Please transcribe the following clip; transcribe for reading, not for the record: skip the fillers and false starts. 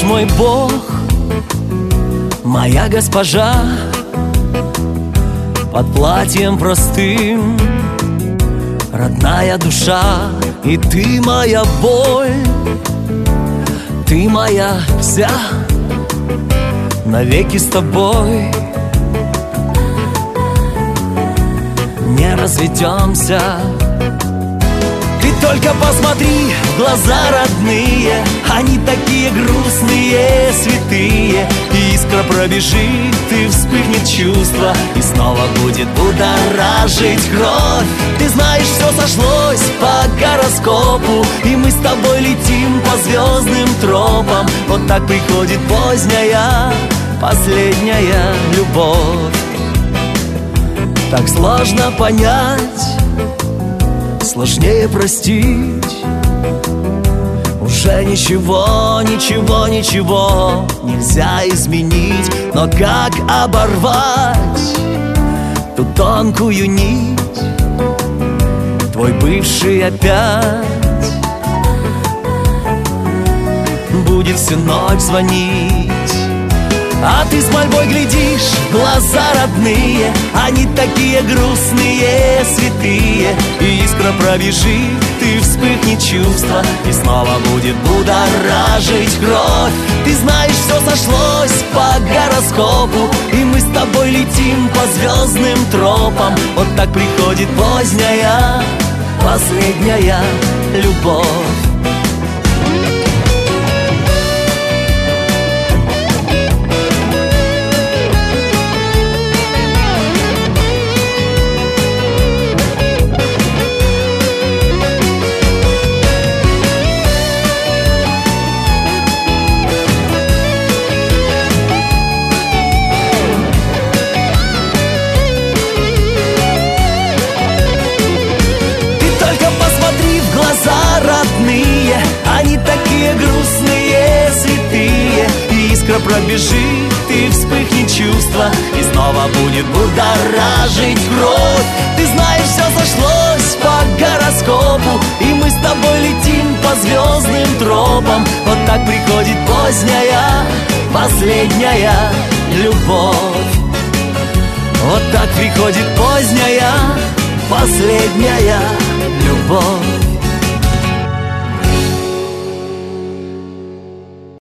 мой Бог, моя госпожа. Под платьем простым родная душа. И ты моя боль, ты моя вся, навеки с тобой не разведемся. Ты только посмотри в глаза родные, они такие грустные, святые. И искра пробежит, и вспыхнет чувство, и снова будет будоражить кровь. Ты знаешь, все сошлось по гороскопу, и мы с тобой летим по звездным тропам. Вот так приходит поздняя, последняя любовь. Так сложно понять, сложнее простить. Уже ничего, ничего, ничего нельзя изменить. Но как оборвать ту тонкую нить? Твой бывший опять будет всю ночь звонить. А ты с мольбой глядишь в глаза родные, они такие грустные, святые. И искра пробежит, и вспыхнет чувство, и снова будет будоражить кровь. Ты знаешь, все сошлось по гороскопу, и мы с тобой летим по звездным тропам. Вот так приходит поздняя, последняя любовь. Они такие грустные, святые. И искра пробежит, и вспыхнет чувство, и снова будет будоражить кровь. Ты знаешь, все сошлось по гороскопу, и мы с тобой летим по звездным тропам. Вот так приходит поздняя, последняя любовь. Вот так приходит поздняя, последняя любовь.